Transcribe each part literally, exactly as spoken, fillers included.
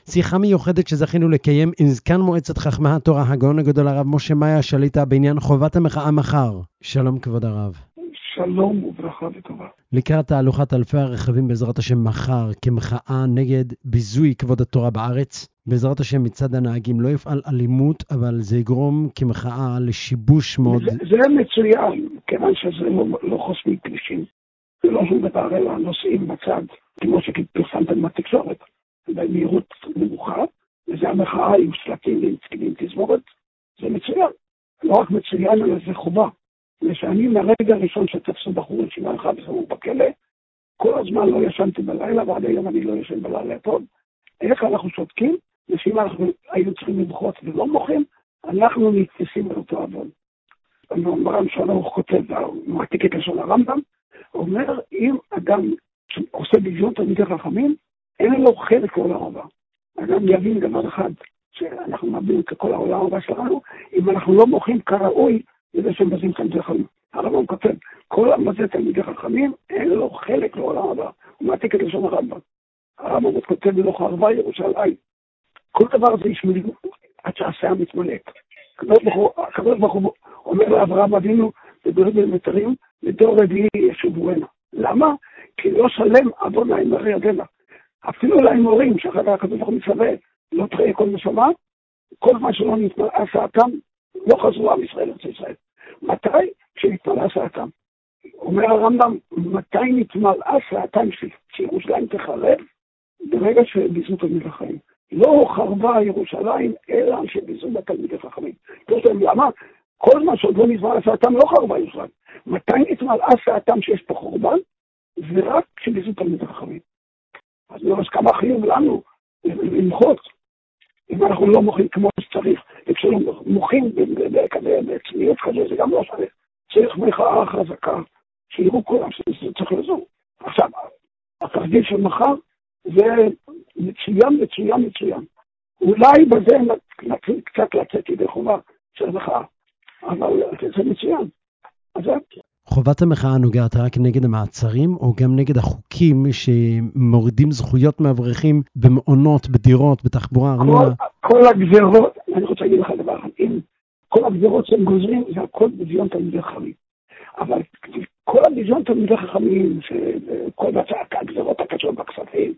שיחה מיוחדת שזכינו לקיים עם זקן מועצת חכמי התורה, הגאון הגדול הרב משה מאיה שליט"א, בעניין חובת המחאה מחר. שלום כבוד הרב. שלום וברכה וטובה. לקראת תהלוכת אלפי הרכבים בעזרת השם מחר, כמחאה נגד ביזוי כבוד התורה בארץ, בעזרת השם מצד הנהגים לא יפעל אלימות, אבל זה יגרום כמחאה לשיבוש מאוד. זה, זה מצוין, כיוון שזה לא, לא חוסמים כבישים, ולא שום דבר אלא נוסעים בצד, כמו שפרסמתם בתקשורת, במהירות נמוכה, וזה המחאה עם שלטים ועם תזמורת, זה מצוין. לא רק מצוין, אלא זה חובה. ושאני מהרגע הראשון שתפסו בחור רשימה אחד ושמו בכלא, כל הזמן לא ישנתי בלילה, ועד היום אני לא ישן בלילה טוב. איך אנחנו שותקים? ושאם אנחנו היינו צריכים למחות ולא מוחים, אנחנו נתפסים על אותו עוון. המאמר שלנו כותב, מעתיק את לשון הרמב"ם, אומר, אם אדם עושה בזיון תלמידי חכמים, אין לו חלק לעולם הבא. אדם יבין דבר אחד, שאנחנו מאבדים את כל העולם הבא שלנו, אם אנחנו לא מוחים כראוי, זה שמבזים תלמידי חכמים. הרמב"ם כותב, כל המבזה תלמידי חכמים, אין לו חלק לעולם הבא. הוא מעתיק את לשון הרמב"ם. הרמב"ם כותב בלוך חרבה ירושלים. כל דבר זה ישמעו עד שהעשייה מתמלאת. הקדוש ברוך הוא אומר לאברהם אבינו, בדורים ומתרים, לדור רביעי ישובו הנה. למה? כי לא שלם עוון האמרי ידינה. אפילו לאמורים, שאחר הקדוש ברוך הוא מצווה, לא תראה כל נשמה, כל מה שלא נתמלא עשייתם, לא חזרו עם ישראל ארץ ישראל. מתי? כשנתמלא עשייתם. אומר הרמב"ם, מתי נתמלא עשייתם שירושלים תחרב? ברגע שביזו תלמידי חכמים. לא חרבה ירושלים, אלא שביזו בתלמידי חכמים. למה? כל מה שעוד לא נתמלא עשייתם לא חרבה ירושלים. מתי נתמלא עשייתם שיש פה חורבן? זה רק כשביזו תלמידי חכמים. אז נראה כמה חיוב לנו למחות, אם אנחנו לא מוחים כמו שצריך, וכשלא מוחים בצניעות כזה, זה גם לא צריך. צריך מחאה חזקה, שיראו כולם שזה צריך לזור. עכשיו, התרגיל של מחר, זה מצוין, מצוין, מצוין. אולי בזה נתחיל קצת לצאת ידי חובה של מחאה, אבל זה מצוין. אז זה... חובת המחאה נוגעת רק נגד המעצרים, או גם נגד החוקים שמורידים זכויות מאברכים במעונות, בדירות, בתחבורה, ארנונה? כל, כל הגזרות, אני רוצה להגיד לך דבר אחד, אם כל הגזרות שהם גוזרים, זה הכל בזיון תלמידי חכמים. אבל כל הבזיון תלמידי חכמים, כל הגזרות הקשות בכספים,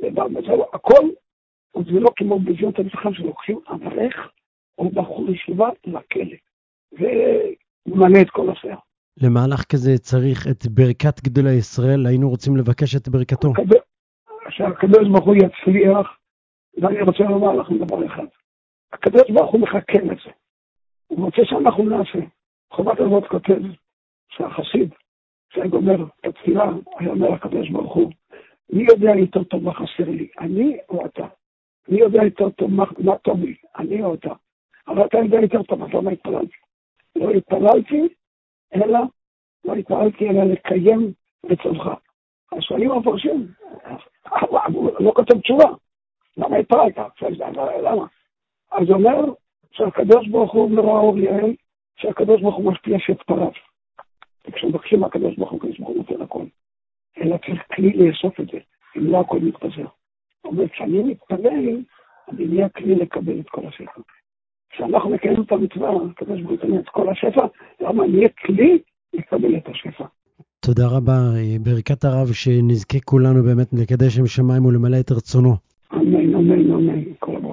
הכל, זה לא כמו בזיון תלמידי חכמים שלוקחים אברך או בחור ישיבה לכלא, וממלא את כל הסער. למהלך כזה צריך את ברכת גדולי ישראל, היינו רוצים לבקש את ברכתו. שהקדוש ברוך הוא יצליח, ואני רוצה לומר לכם דבר אחד. הקדוש ברוך הוא מחכה לזה. הוא רוצה שאנחנו נעשה. חובת אבות כותב שהחסיד, שגומר את התפילה, היה אומר הקדוש ברוך הוא, מי יודע יותר טוב מה חסר לי? אני או אתה? מי יודע יותר טוב מה, מה טוב לי? אני או אתה? אבל אתה יודע יותר טוב, אז למה התפללתי? לא התפללתי, אלא, לא התפעלתי אלא לקיים רצונך. אז שואלים המפרשים, לא כתוב תשובה, למה התפעלת? למה? אז אומר שהקדוש ברוך הוא מראה אור יעל, שהקדוש ברוך הוא משפיע שאת פריו. וכשמבקשים מהקדוש ברוך הוא, הקדוש ברוך הוא נותן הכל. אלא צריך כלי לאסוף את זה, אם לא הכל מתפזר. אבל כשאני מתפלל, אני נהיה כלי לקבל את כל השפע. כשאנחנו מקיימים את המצווה, הקדוש ברוך הוא את כל השפע, למה נהיה כלי לקבל את השפע. תודה רבה, ברכת הרב, שנזכה כולנו באמת לקדש שם שמיים ולמלא את רצונו. אמן, אמן, אמן, כל הברכה.